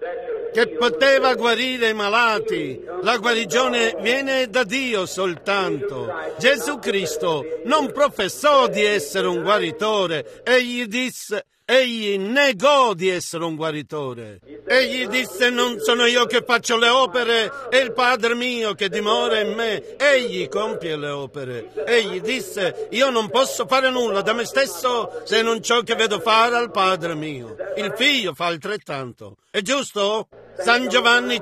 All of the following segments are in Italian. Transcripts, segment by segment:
che poteva guarire i malati. La guarigione viene da Dio soltanto. Gesù Cristo non professò di essere un guaritore, egli negò di essere un guaritore. Egli disse: non sono io che faccio le opere, è il Padre mio che dimora in me, egli compie le opere. Egli disse: io non posso fare nulla da me stesso se non ciò che vedo fare al Padre mio. Il Figlio fa altrettanto. È giusto? San Giovanni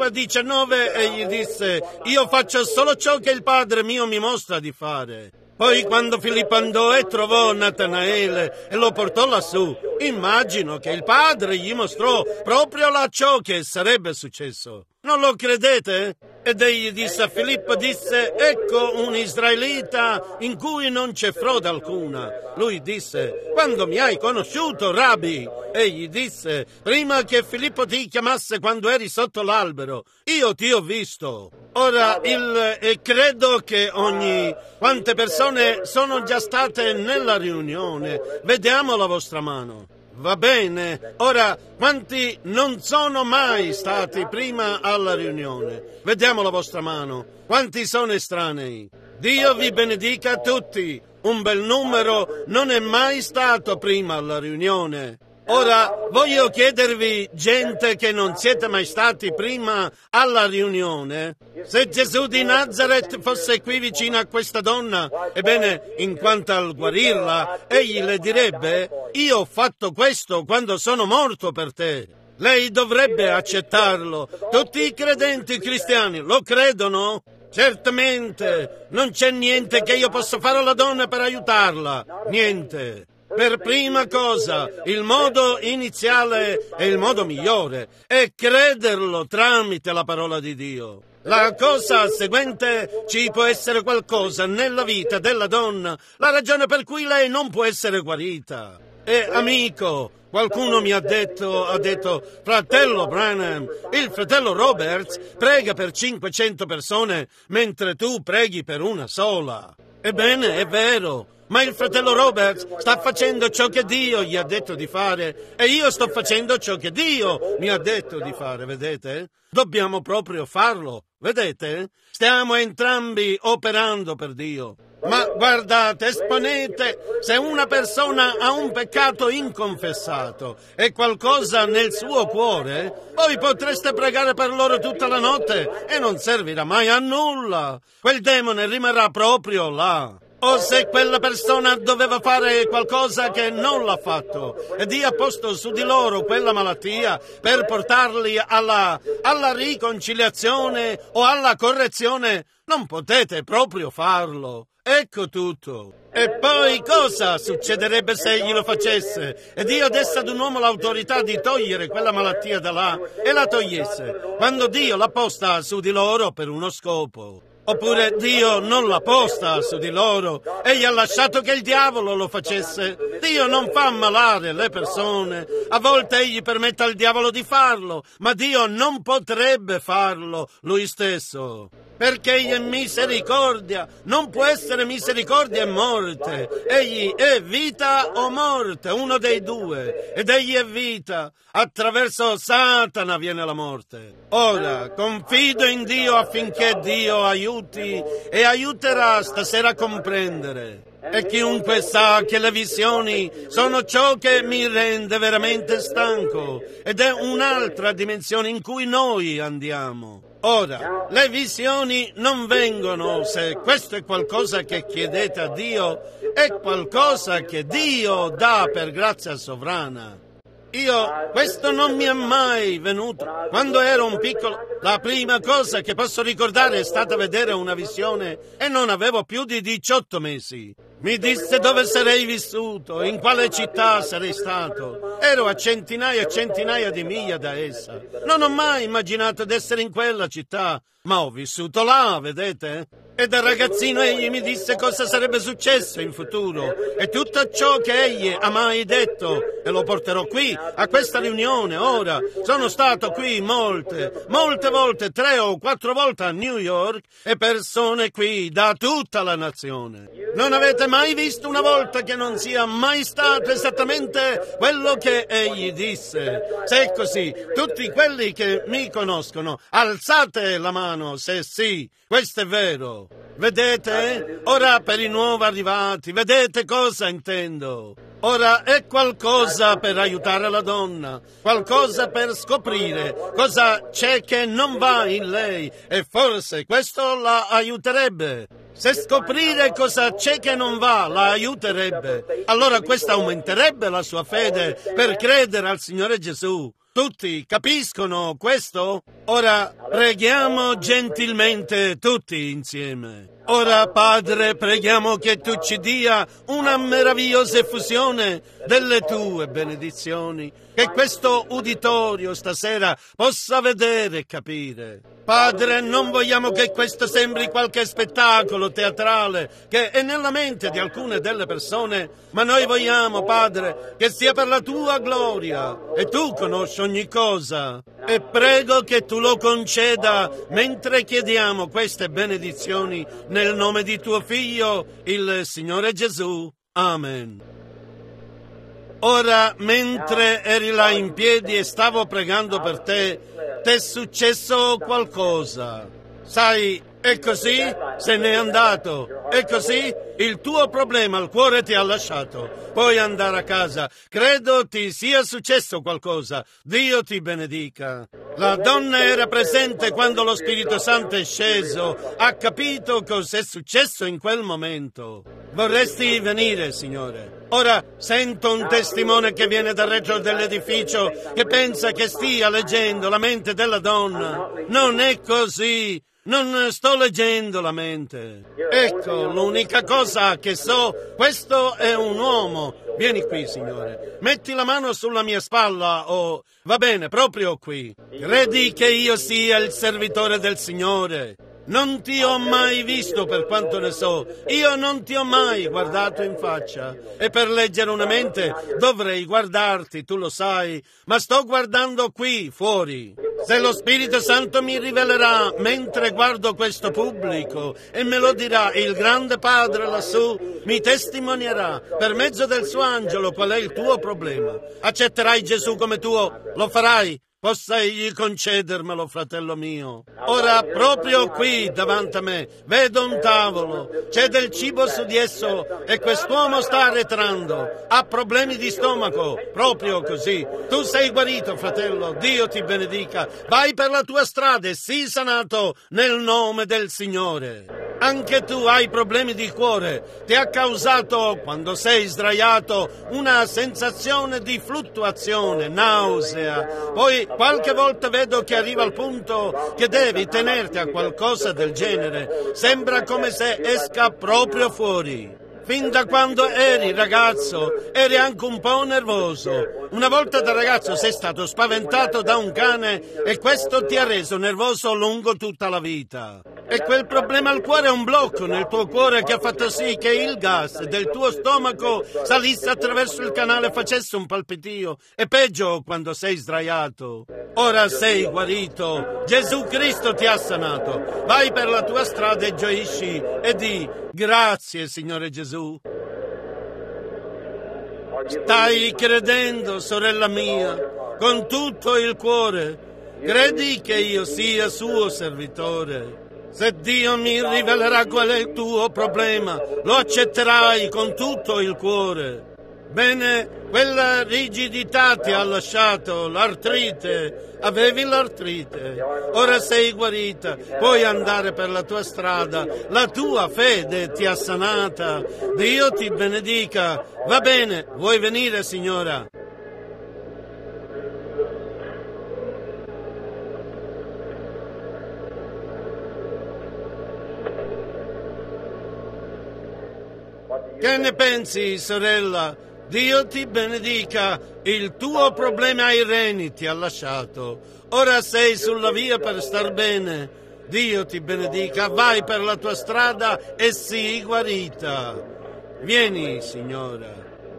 5,19 egli disse: io faccio solo ciò che il Padre mio mi mostra di fare. Poi quando Filippo andò e trovò Natanaele e lo portò lassù, immagino che il Padre gli mostrò proprio là ciò che sarebbe successo. Non lo credete? Ed egli disse a Filippo, ecco un israelita in cui non c'è frode alcuna. Lui disse: quando mi hai conosciuto, Rabbi? Egli disse: prima che Filippo ti chiamasse quando eri sotto l'albero, io ti ho visto. Ora, credo che quante persone sono già state nella riunione? Vediamo la vostra mano. Va bene. Ora, quanti non sono mai stati prima alla riunione? Vediamo la vostra mano. Quanti sono estranei? Dio vi benedica a tutti. Un bel numero non è mai stato prima alla riunione. Ora, voglio chiedervi, gente che non siete mai stati prima alla riunione, se Gesù di Nazaret fosse qui vicino a questa donna, ebbene, in quanto al guarirla, egli le direbbe: io ho fatto questo quando sono morto per te. Lei dovrebbe accettarlo. Tutti i credenti cristiani lo credono? Certamente. Non c'è niente che io possa fare alla donna per aiutarla. Niente. Per prima cosa, il modo iniziale e il modo migliore è crederlo tramite la parola di Dio. La cosa seguente: ci può essere qualcosa nella vita della donna, la ragione per cui lei non può essere guarita. E amico, qualcuno mi ha detto, fratello Branham, il fratello Roberts prega per 500 persone mentre tu preghi per una sola. Ebbene, è vero. Ma il fratello Roberts sta facendo ciò che Dio gli ha detto di fare e io sto facendo ciò che Dio mi ha detto di fare, vedete? Dobbiamo proprio farlo, vedete? Stiamo entrambi operando per Dio. Ma guardate, esponete, se una persona ha un peccato inconfessato e qualcosa nel suo cuore, voi potreste pregare per loro tutta la notte e non servirà mai a nulla. Quel demone rimarrà proprio là. O se quella persona doveva fare qualcosa che non l'ha fatto e Dio ha posto su di loro quella malattia per portarli alla riconciliazione o alla correzione, non potete proprio farlo. Ecco tutto. E poi cosa succederebbe se egli lo facesse e Dio desse ad un uomo l'autorità di togliere quella malattia da là e la togliesse, quando Dio l'ha posta su di loro per uno scopo? Oppure Dio non l'ha posta su di loro e gli ha lasciato che il diavolo lo facesse? Dio non fa ammalare le persone. A volte egli permette al diavolo di farlo, ma Dio non potrebbe farlo lui stesso. Perché egli è misericordia, non può essere misericordia e morte. Egli è vita o morte, uno dei due, ed egli è vita. Attraverso Satana viene la morte. Ora, confido in Dio affinché Dio aiuti e aiuterà stasera a comprendere. E chiunque sa che le visioni sono ciò che mi rende veramente stanco ed è un'altra dimensione in cui noi andiamo. Ora, le visioni non vengono se questo è qualcosa che chiedete a Dio, è qualcosa che Dio dà per grazia sovrana. Questo non mi è mai venuto. Quando ero un piccolo, la prima cosa che posso ricordare è stata vedere una visione e non avevo più di 18 mesi. Mi disse dove sarei vissuto, in quale città sarei stato. Ero a centinaia e centinaia di miglia da essa. Non ho mai immaginato di essere in quella città, ma ho vissuto là, vedete? E da ragazzino egli mi disse cosa sarebbe successo in futuro e tutto ciò che egli ha mai detto, e lo porterò qui, a questa riunione, ora. Sono stato qui molte volte, 3 o 4 volte a New York, e persone qui da tutta la nazione. Non avete mai visto una volta che non sia mai stato esattamente quello che egli disse? Se è così, tutti quelli che mi conoscono, alzate la mano se sì, questo è vero. Vedete? Ora per i nuovi arrivati, vedete cosa intendo? Ora è qualcosa per aiutare la donna, qualcosa per scoprire cosa c'è che non va in lei, e forse questo la aiuterebbe. Se scoprire cosa c'è che non va la aiuterebbe, allora questa aumenterebbe la sua fede per credere al Signore Gesù. Tutti capiscono questo? Ora preghiamo gentilmente tutti insieme. Ora, Padre, preghiamo che Tu ci dia una meravigliosa effusione delle Tue benedizioni, che questo uditorio stasera possa vedere e capire. Padre, non vogliamo che questo sembri qualche spettacolo teatrale che è nella mente di alcune delle persone, ma noi vogliamo, Padre, che sia per la Tua gloria, e Tu conosci ogni cosa. E prego che Tu lo conceda mentre chiediamo queste benedizioni nel nome di Tuo Figlio, il Signore Gesù. Amen. Ora, mentre eri là in piedi e stavo pregando per te, t'è successo qualcosa. Sai, è così? Se n'è andato. È così? Il tuo problema al cuore ti ha lasciato. Puoi andare a casa. Credo ti sia successo qualcosa. Dio ti benedica. La donna era presente quando lo Spirito Santo è sceso. Ha capito cos'è successo in quel momento. Vorresti venire, Signore? Ora sento un testimone che viene dal retro dell'edificio che pensa che stia leggendo la mente della donna. Non è così. Non sto leggendo la mente. Ecco, l'unica cosa che so, questo è un uomo. Vieni qui, Signore. Metti la mano sulla mia spalla o... Va bene, proprio qui. Credi che io sia il servitore del Signore? Non ti ho mai visto per quanto ne so, io non ti ho mai guardato in faccia, e per leggere una mente dovrei guardarti, tu lo sai, ma sto guardando qui, fuori. Se lo Spirito Santo mi rivelerà mentre guardo questo pubblico e me lo dirà il grande Padre lassù, mi testimonierà per mezzo del suo angelo qual è il tuo problema. Accetterai Gesù come tuo? Lo farai? Possa egli concedermelo, fratello mio. Ora, proprio qui davanti a me, vedo un tavolo, c'è del cibo su di esso e quest'uomo sta arretrando, ha problemi di stomaco, proprio così. Tu sei guarito, fratello, Dio ti benedica. Vai per la tua strada e sii sanato nel nome del Signore. Anche tu hai problemi di cuore, ti ha causato, quando sei sdraiato, una sensazione di fluttuazione, nausea. Poi qualche volta vedo che arriva al punto che devi tenerti a qualcosa del genere. Sembra come se esca proprio fuori. Fin da quando eri ragazzo, eri anche un po' nervoso. Una volta da ragazzo sei stato spaventato da un cane e questo ti ha reso nervoso lungo tutta la vita. E quel problema al cuore è un blocco nel tuo cuore che ha fatto sì che il gas del tuo stomaco salisse attraverso il canale e facesse un palpitio. E peggio quando sei sdraiato. Ora sei guarito. Gesù Cristo ti ha sanato. Vai per la tua strada e gioisci e di: grazie, Signore Gesù. Stai credendo, sorella mia, con tutto il cuore. Credi che io sia suo servitore. Se Dio mi rivelerà qual è il tuo problema, lo accetterai con tutto il cuore. Bene, quella rigidità ti ha lasciato, l'artrite, avevi l'artrite, ora sei guarita, puoi andare per la tua strada, la tua fede ti ha sanata, Dio ti benedica. Va bene, vuoi venire, signora? Che ne pensi, sorella? Dio ti benedica, il tuo problema ai reni ti ha lasciato. Ora sei sulla via per star bene. Dio ti benedica, vai per la tua strada e sii guarita. Vieni, signora.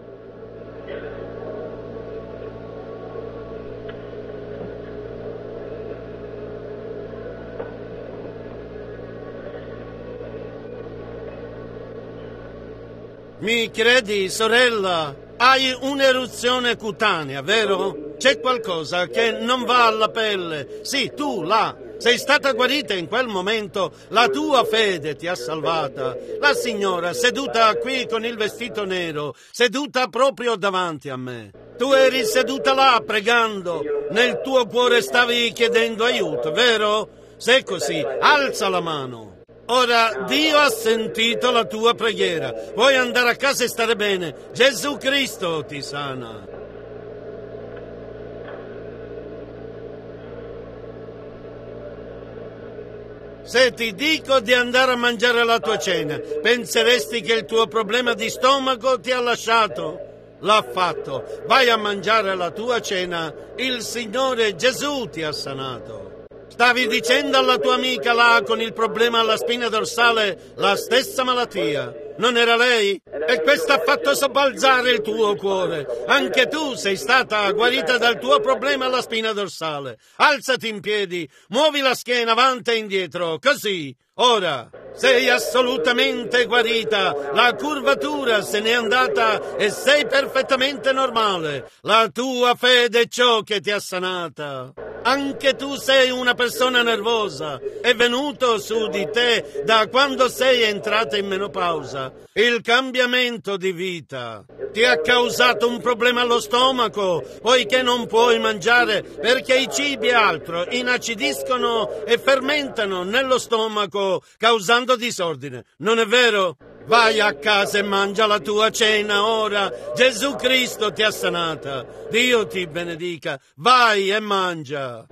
Mi credi, sorella? Hai un'eruzione cutanea, vero? C'è qualcosa che non va alla pelle. Sì, tu, là. Sei stata guarita in quel momento. La tua fede ti ha salvata. La signora, seduta qui con il vestito nero, seduta proprio davanti a me. Tu eri seduta là, pregando. Nel tuo cuore stavi chiedendo aiuto, vero? Se è così, alza la mano. Ora, Dio ha sentito la tua preghiera. Puoi andare a casa e stare bene. Gesù Cristo ti sana. Se ti dico di andare a mangiare la tua cena, penseresti che il tuo problema di stomaco ti ha lasciato? L'ha fatto. Vai a mangiare la tua cena. Il Signore Gesù ti ha sanato. Stavi dicendo alla tua amica là con il problema alla spina dorsale la stessa malattia. Non era lei? E questo ha fatto sobbalzare il tuo cuore. Anche tu sei stata guarita dal tuo problema alla spina dorsale. Alzati in piedi, muovi la schiena avanti e indietro, così. Ora, sei assolutamente guarita. La curvatura se n'è andata e sei perfettamente normale. La tua fede è ciò che ti ha sanata. Anche tu sei una persona nervosa. È venuto su di te da quando sei entrata in menopausa. Il cambiamento di vita ti ha causato un problema allo stomaco, poiché non puoi mangiare perché i cibi e altro inacidiscono e fermentano nello stomaco, causando disordine. Non è vero? Vai a casa e mangia la tua cena ora. Gesù Cristo ti ha sanata. Dio ti benedica. Vai e mangia.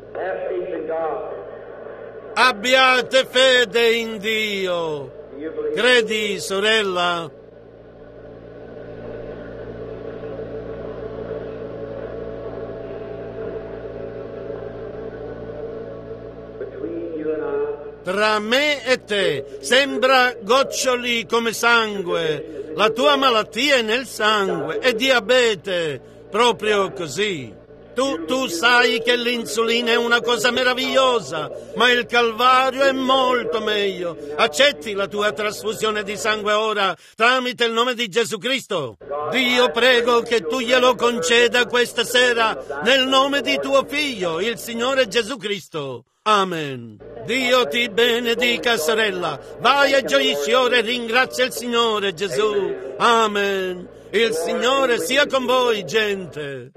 Abbiate fede in Dio. Credi, sorella? Tra me e te sembra goccioli come sangue. La tua malattia è nel sangue, è diabete, proprio così. Tu sai che l'insulina è una cosa meravigliosa, ma il Calvario è molto meglio. Accetti la tua trasfusione di sangue ora tramite il nome di Gesù Cristo. Dio, prego che tu glielo conceda questa sera nel nome di tuo Figlio, il Signore Gesù Cristo. Amen. Dio ti benedica, sorella. Vai e gioisci ora e ringrazia il Signore Gesù. Amen. Il Signore sia con voi, gente.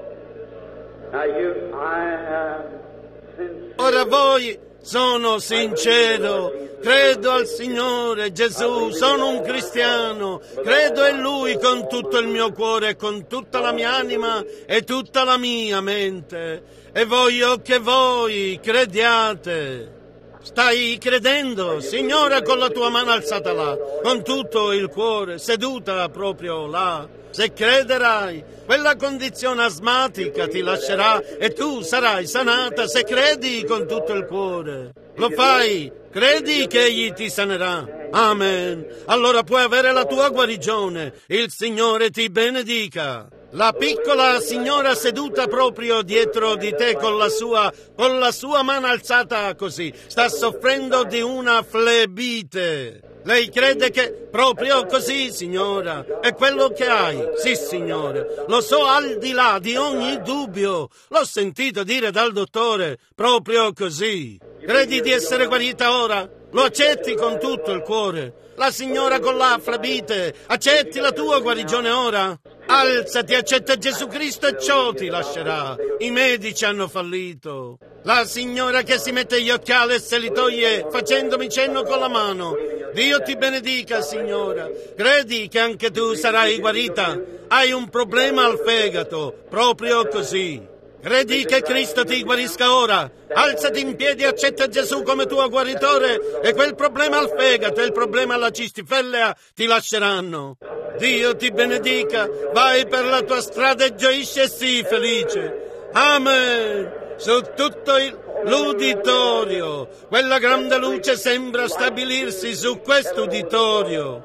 Ora voi, sono sincero, credo al Signore Gesù, sono un cristiano, credo in Lui con tutto il mio cuore, con tutta la mia anima e tutta la mia mente, e voglio che voi crediate. Stai credendo, Signora, con la tua mano alzata là, con tutto il cuore, seduta proprio là. Se crederai, quella condizione asmatica ti lascerà e tu sarai sanata se credi con tutto il cuore. Lo fai? Credi che Egli ti sanerà? Amen. Allora puoi avere la tua guarigione. Il Signore ti benedica. La piccola signora seduta proprio dietro di te con la sua mano alzata così, sta soffrendo di una flebite. Lei crede che proprio così, signora, è quello che hai? Sì, signore, lo so al di là di ogni dubbio. L'ho sentito dire dal dottore, proprio così. Credi di essere guarita ora? Lo accetti con tutto il cuore? La signora con la flebite, accetti la tua guarigione ora? Alzati, accetta Gesù Cristo e ciò ti lascerà. I medici hanno fallito. La signora che si mette gli occhiali e se li toglie facendomi cenno con la mano. Dio ti benedica, signora. Credi che anche tu sarai guarita? Hai un problema al fegato, proprio così. Credi che Cristo ti guarisca ora? Alzati in piedi e accetta Gesù come tuo guaritore e quel problema al fegato e il problema alla cistifellea ti lasceranno. Dio ti benedica, vai per la tua strada e gioisci e sii felice. Amen. su tutto l'uditorio. Quella grande luce sembra stabilirsi su questo uditorio.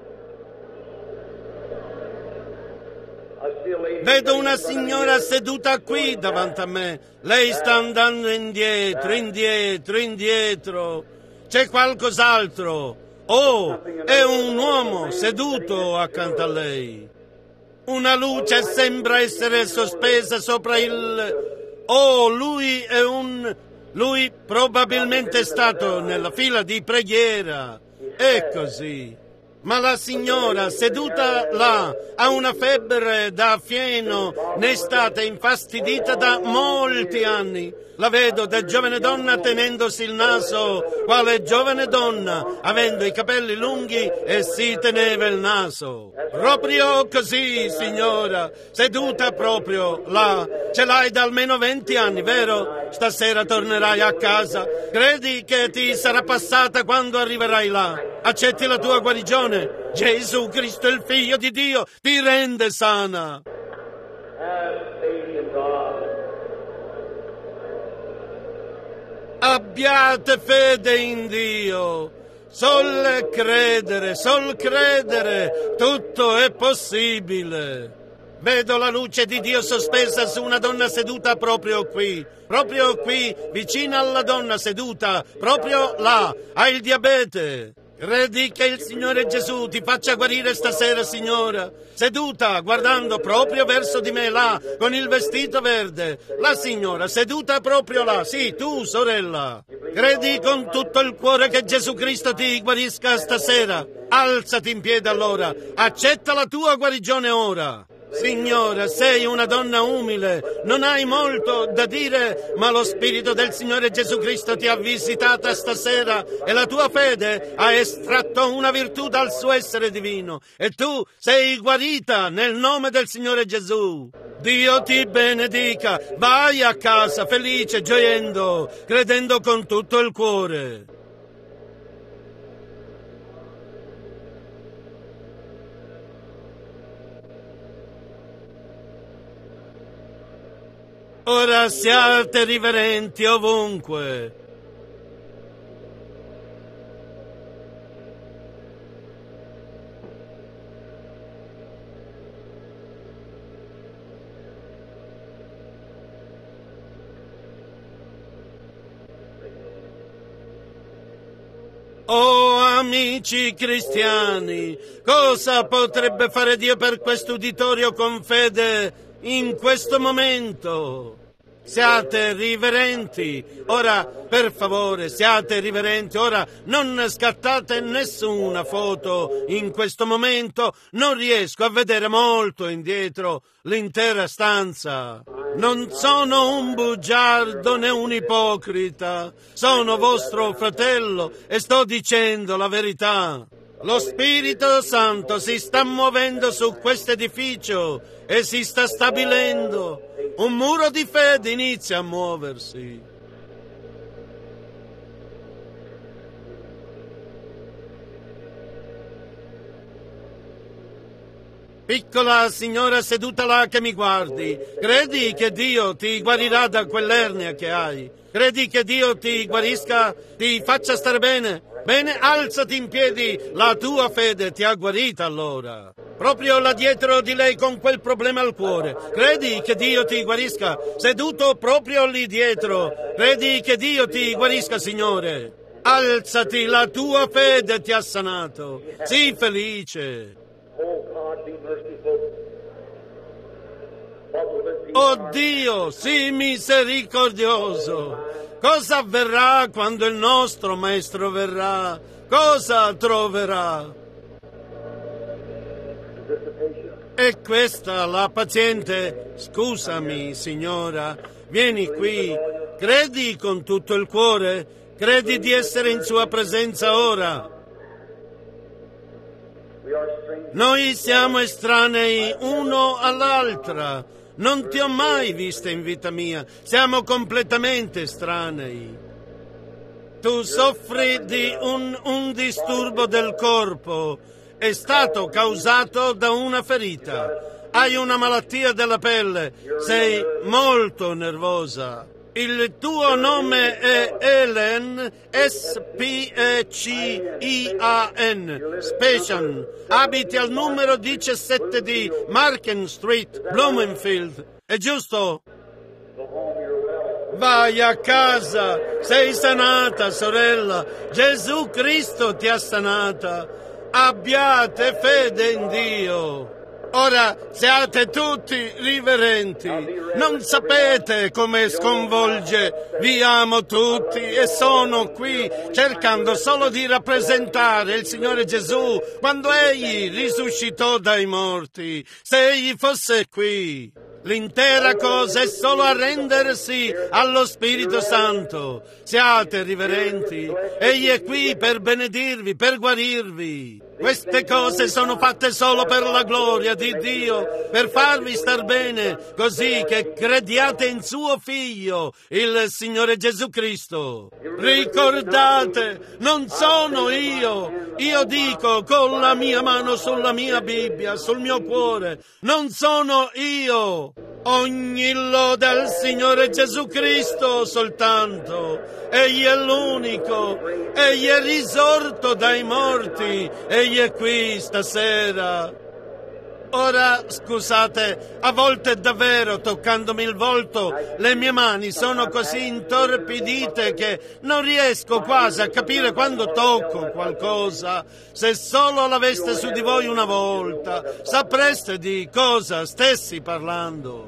Vedo una signora seduta qui davanti a me. Lei sta andando indietro, indietro, indietro. C'è qualcos'altro. Oh, è un uomo seduto accanto a lei. Una luce sembra essere sospesa sopra il... Oh, lui probabilmente è stato nella fila di preghiera. È così. Ma la signora seduta là ha una febbre da fieno, ne è stata infastidita da molti anni. La vedo da giovane donna tenendosi il naso, quale giovane donna, avendo i capelli lunghi e si teneva il naso. Proprio così, signora, seduta proprio là. Ce l'hai da almeno 20 anni, vero? Stasera tornerai a casa. Credi che ti sarà passata quando arriverai là? Accetti la tua guarigione? Gesù Cristo, il Figlio di Dio, ti rende sana. Abbiate fede in Dio. Sol credere, tutto è possibile. Vedo la luce di Dio sospesa su una donna seduta proprio qui, vicino alla donna seduta, proprio là, ha il diabete. Credi che il Signore Gesù ti faccia guarire stasera, signora? Seduta, guardando proprio verso di me là, con il vestito verde. La signora seduta proprio là, sì, tu, sorella. Credi con tutto il cuore che Gesù Cristo ti guarisca stasera? Alzati in piedi allora, accetta la tua guarigione ora. Signora, sei una donna umile, non hai molto da dire, ma lo Spirito del Signore Gesù Cristo ti ha visitata stasera e la tua fede ha estratto una virtù dal suo essere divino e tu sei guarita nel nome del Signore Gesù. Dio ti benedica, vai a casa felice, gioiendo, credendo con tutto il cuore. Ora siate riverenti ovunque. Oh amici cristiani, cosa potrebbe fare Dio per questo uditorio con fede in questo momento? Siate riverenti, ora per favore siate riverenti, ora non scattate nessuna foto in questo momento, non riesco a vedere molto indietro l'intera stanza. Non sono un bugiardo né un ipocrita, sono vostro fratello e sto dicendo la verità. Lo Spirito Santo si sta muovendo su questo edificio e si sta stabilendo. Un muro di fede inizia a muoversi. Piccola signora seduta là che mi guardi, credi che Dio ti guarirà da quell'ernia che hai? Credi che Dio ti guarisca, ti faccia stare bene? Bene, alzati in piedi, la tua fede ti ha guarita allora. Proprio là dietro di lei con quel problema al cuore. Credi che Dio ti guarisca? Seduto proprio lì dietro. Credi che Dio ti guarisca, Signore? Alzati, la tua fede ti ha sanato. Sii felice. Oh Dio, sii misericordioso. Cosa avverrà quando il nostro Maestro verrà? Cosa troverà? E questa la paziente. Scusami, signora, vieni qui. Credi con tutto il cuore? Credi di essere in sua presenza ora? Noi siamo estranei uno all'altra. Non ti ho mai vista in vita mia. Siamo completamente estranei. Tu soffri di un disturbo del corpo. È stato causato da una ferita. Hai una malattia della pelle. Sei molto nervosa. Il tuo nome è Elen, S-P-E-C-I-A-N, Specian. Abiti al numero 17 di Marken Street, Bloomfield. È giusto? Vai a casa, sei sanata, sorella. Gesù Cristo ti ha sanata. Abbiate fede in Dio. Ora siate tutti riverenti. Non sapete come sconvolge. Vi amo tutti e sono qui cercando solo di rappresentare il Signore Gesù quando Egli risuscitò dai morti. Se Egli fosse qui, l'intera cosa è solo arrendersi allo Spirito Santo. Siate riverenti. Egli è qui per benedirvi, per guarirvi. Queste cose sono fatte solo per la gloria di Dio, per farvi star bene, così che crediate in suo Figlio, il Signore Gesù Cristo. Ricordate, non sono io dico con la mia mano sulla mia Bibbia, sul mio cuore, non sono io. Ogni lode al Signore Gesù Cristo soltanto. Egli è l'unico, Egli è risorto dai morti, Egli è qui stasera. Ora, scusate, a volte davvero, toccandomi il volto, le mie mani sono così intorpidite che non riesco quasi a capire quando tocco qualcosa. Se solo l'aveste su di voi una volta, sapreste di cosa stessi parlando.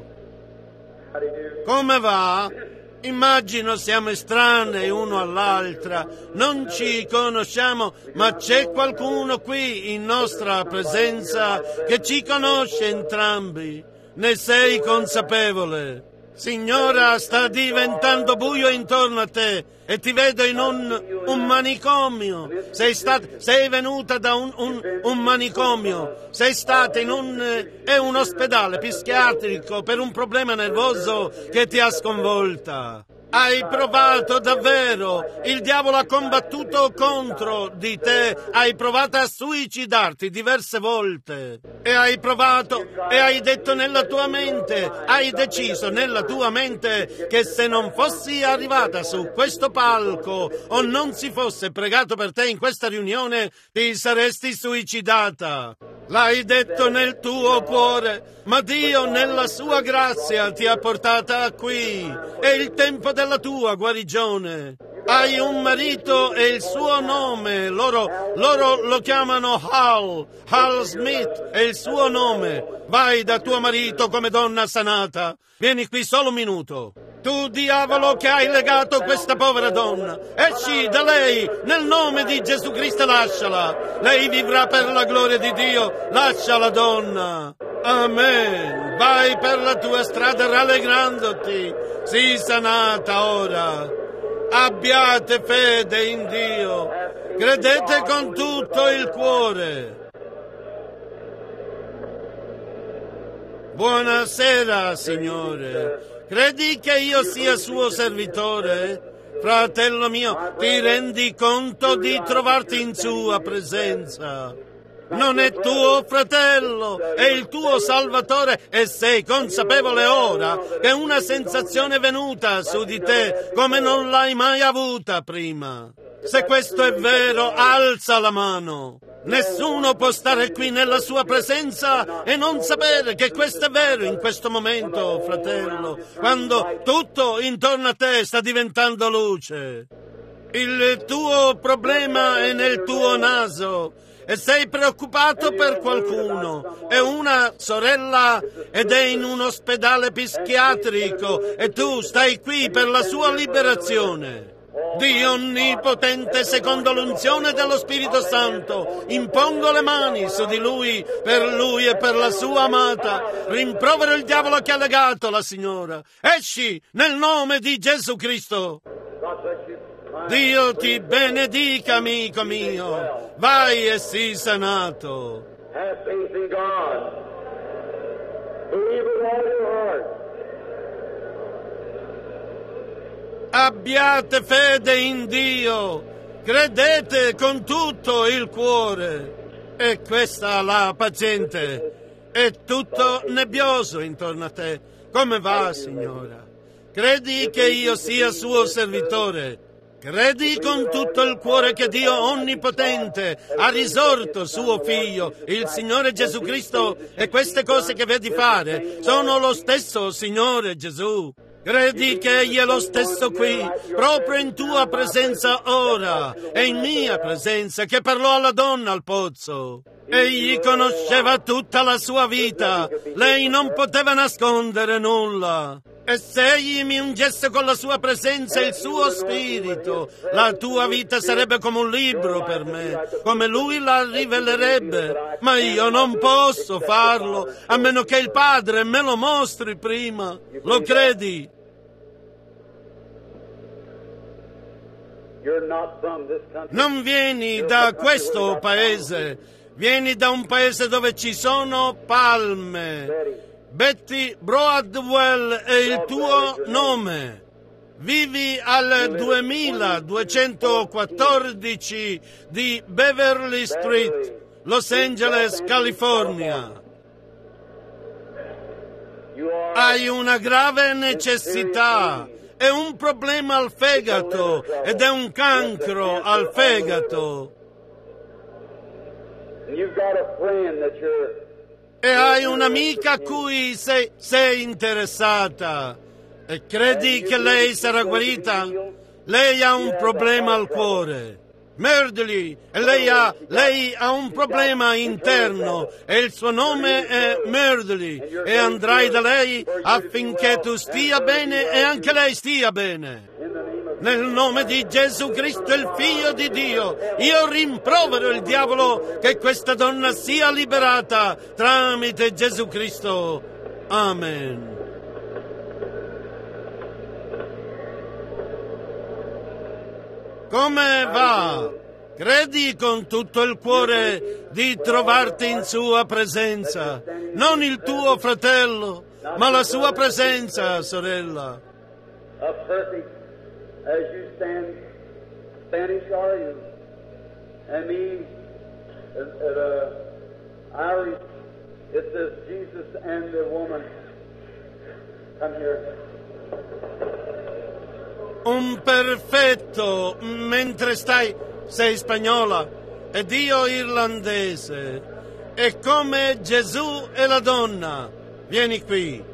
Come va? Immagino siamo estranei uno all'altra, non ci conosciamo, ma c'è qualcuno qui in nostra presenza che ci conosce entrambi. Ne sei consapevole? Signora, sta diventando buio intorno a te e ti vedo in un manicomio. Sei venuta da un manicomio. Sei stata in un ospedale psichiatrico per un problema nervoso che ti ha sconvolta. Hai provato davvero, il diavolo ha combattuto contro di te, hai provato a suicidarti diverse volte e hai provato e hai detto nella tua mente, hai deciso nella tua mente che se non fossi arrivata su questo palco o non si fosse pregato per te in questa riunione, ti saresti suicidata. L'hai detto nel tuo cuore, ma Dio nella sua grazia ti ha portata qui. È il tempo della tua guarigione. Hai un marito e il suo nome, loro lo chiamano Hal Smith è il suo nome. Vai da tuo marito come donna sanata. Vieni qui solo un minuto. Tu diavolo che hai legato questa povera donna, esci da lei, nel nome di Gesù Cristo lasciala. Lei vivrà per la gloria di Dio, lascia la donna. Amen. Vai per la tua strada rallegrandoti, sii sanata ora. Abbiate fede in Dio, credete con tutto il cuore. Buonasera, Signore. Credi che io sia suo servitore? Fratello mio, ti rendi conto di trovarti in sua presenza? Non è tuo fratello, è il tuo Salvatore e sei consapevole ora che una sensazione è venuta su di te come non l'hai mai avuta prima. Se questo è vero, alza la mano. Nessuno può stare qui nella sua presenza e non sapere che questo è vero in questo momento, fratello, quando tutto intorno a te sta diventando luce. Il tuo problema è nel tuo naso e sei preoccupato per qualcuno. È una sorella ed è in un ospedale psichiatrico e tu stai qui per la sua liberazione. Dio Onnipotente, secondo l'unzione dello Spirito Santo, impongo le mani su di lui e per la sua amata. Rimprovero il diavolo che ha legato la signora. Esci nel nome di Gesù Cristo. Dio ti benedica, amico mio. Vai e sii sanato. Have faith in God. Believe with all your heart. Abbiate fede in Dio, credete con tutto il cuore. E questa la paziente, è tutto nebbioso intorno a te. Come va, signora? Credi che io sia suo servitore. Credi con tutto il cuore che Dio Onnipotente ha risorto suo Figlio, il Signore Gesù Cristo, e queste cose che vedi fare sono lo stesso Signore Gesù. Credi che Egli è lo stesso qui, proprio in tua presenza ora, e in mia presenza, che parlò alla donna al pozzo. Egli conosceva tutta la sua vita, lei non poteva nascondere nulla. E se Egli mi ungesse con la sua presenza e il suo spirito, la tua vita sarebbe come un libro per me, come Lui la rivelerebbe. Ma io non posso farlo, a meno che il Padre me lo mostri prima. Lo credi? Non vieni da questo paese, vieni da un paese dove ci sono palme. Betty Broadwell è il tuo nome. Vivi al 2214 di Beverly Street, Los Angeles, California. Hai una grave necessità. È un problema al fegato ed è un cancro al fegato. E hai un'amica a cui sei interessata e credi che lei sarà guarita? Lei ha un problema al cuore. Merdley, e lei ha un problema interno e il suo nome è Merdley, e andrai da lei affinché tu stia bene e anche lei stia bene. Nel nome di Gesù Cristo, il Figlio di Dio, io rimprovero il diavolo che questa donna sia liberata tramite Gesù Cristo. Amen. Come va? Credi con tutto il cuore di trovarti in sua presenza, non il tuo fratello, ma la sua presenza, sorella. As you stand, Spanish are you? And me, Irish, it says Jesus and the woman. Come here. Un perfetto, mentre sei spagnola ed io irlandese. È come Gesù e la donna. Vieni qui.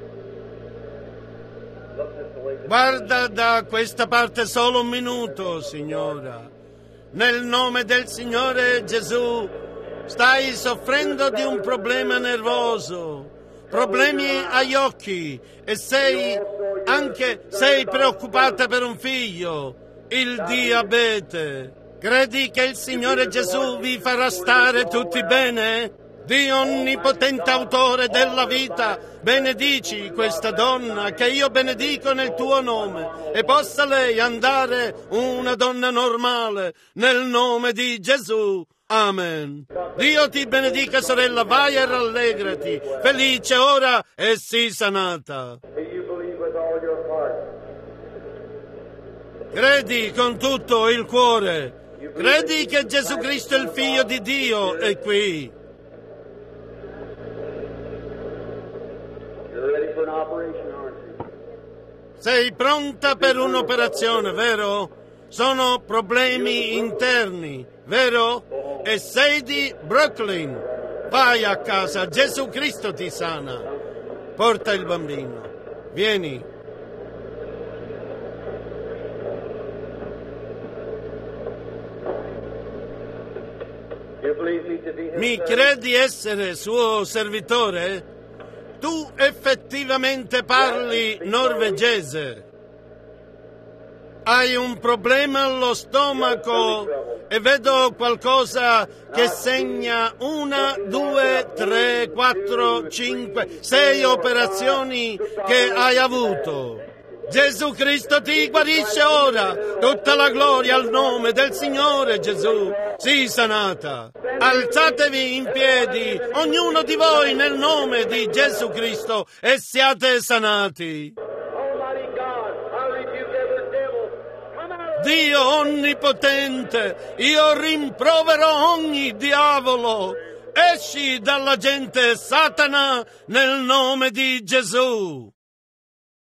Guarda da questa parte solo un minuto, signora. Nel nome del Signore Gesù, stai soffrendo di un problema nervoso, problemi agli occhi e sei preoccupata per un figlio, il diabete. Credi che il Signore Gesù vi farà stare tutti bene? Dio Onnipotente Autore della vita, benedici questa donna che io benedico nel tuo nome e possa lei andare una donna normale nel nome di Gesù. Amen. Dio ti benedica, sorella, vai e rallegrati, felice ora e sii sanata. Credi con tutto il cuore, credi che Gesù Cristo, il Figlio di Dio, è qui. Sei pronta per un'operazione, vero? Sono problemi interni, vero? E sei di Brooklyn. Vai a casa, Gesù Cristo ti sana. Porta il bambino. Vieni. Mi credi essere suo servitore? Tu effettivamente parli norvegese. Hai un problema allo stomaco e vedo qualcosa che segna 1, 2, 3, 4, 5, 6 operazioni che hai avuto. Gesù Cristo ti guarisce ora. Tutta la gloria al nome del Signore Gesù. Sii sanata. Alzatevi in piedi, ognuno di voi nel nome di Gesù Cristo, e siate sanati. Dio Onnipotente, io rimprovero ogni diavolo. Esci dalla gente, Satana, nel nome di Gesù.